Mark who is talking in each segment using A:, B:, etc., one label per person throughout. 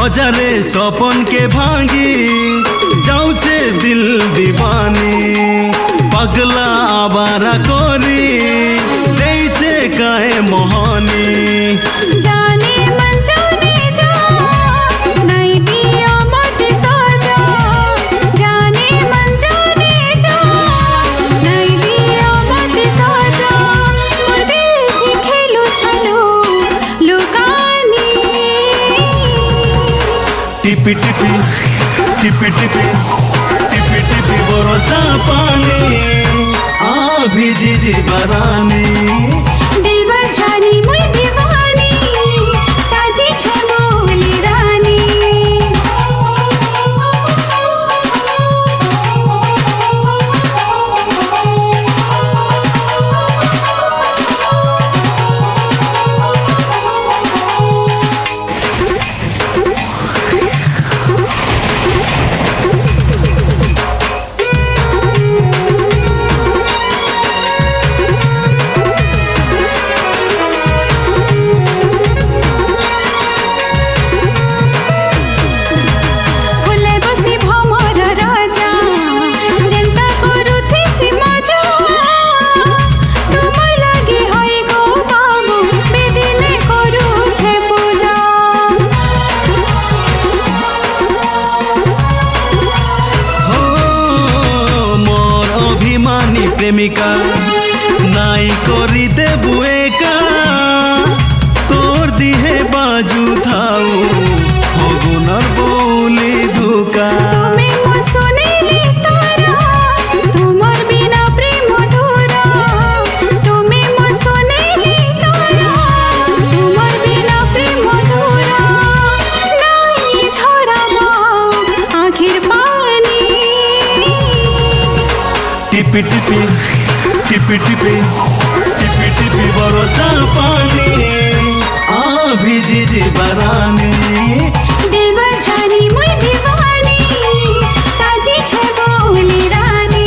A: हजारे सपन के भांगी जाऊ छे दिल दीवानी पगला आबारा कोरी दे छे काहे मोहनी
B: जाने मन जाने जा नहीं दिया मत सजा जाने मन जाने जा नहीं दिया मत सजा मोर दिल की खेलो चलो लुकानी
A: टिपी टिपी टिपी टिपी टिपी टिपी बरसा पानी आ भीजी जी बरानी
B: दिलबर जानी मुई दीवानी साजी छे मोली रानी
A: प्रेमिका नाई करी देबु एका तोर दिहे बाजू थाऊ हगुनर बोली धुका
B: তুমি মোর সোনেলি তারা তোমার বিনা প্রেম অধুরা তুমি মোর সোনেলি তারা তোমার বিনা প্রেম অধুরা নাই ঝরাবো আখির পানি
A: टिपी टिपी टिपी टिपी टिपी टिपी बरसा पानी आ भीजी जी बरानी
B: दिलबर जानी मुई दीवानी साजी छे बोली रानी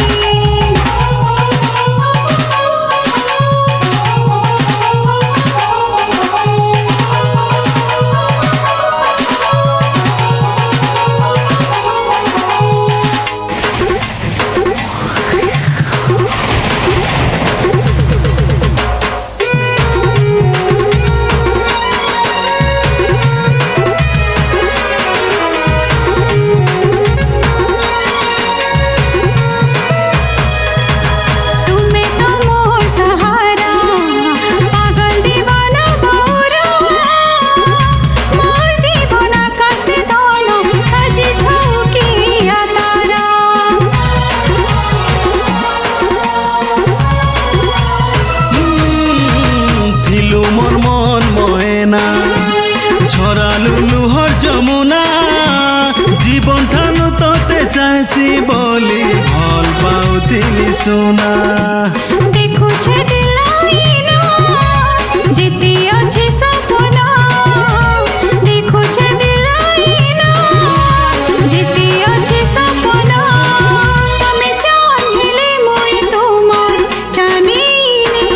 A: झरालु लुहर जमुना जीवन ठानु तोते चाहसी बोली भल पाउथिली सोना
B: देखु छे दिलाइना जेती अछि सपना देखु छे दिलाइना जेती अछि सपना तमे चाहिले मुई तुमर चामिनी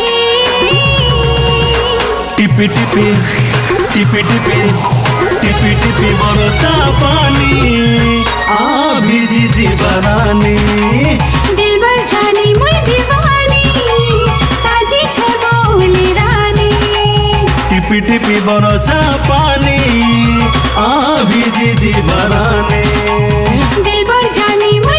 A: टिपी टिपी टिपी टिपी टिपी टिपी बरसा पानी आ भीजी जी बरानी
B: दिलबर जानी मुई दीवानी साजी छे बोली रानी
A: टिपी टिपी बरसा पानी आ भीजी जी बरानी
B: दिलबर जानी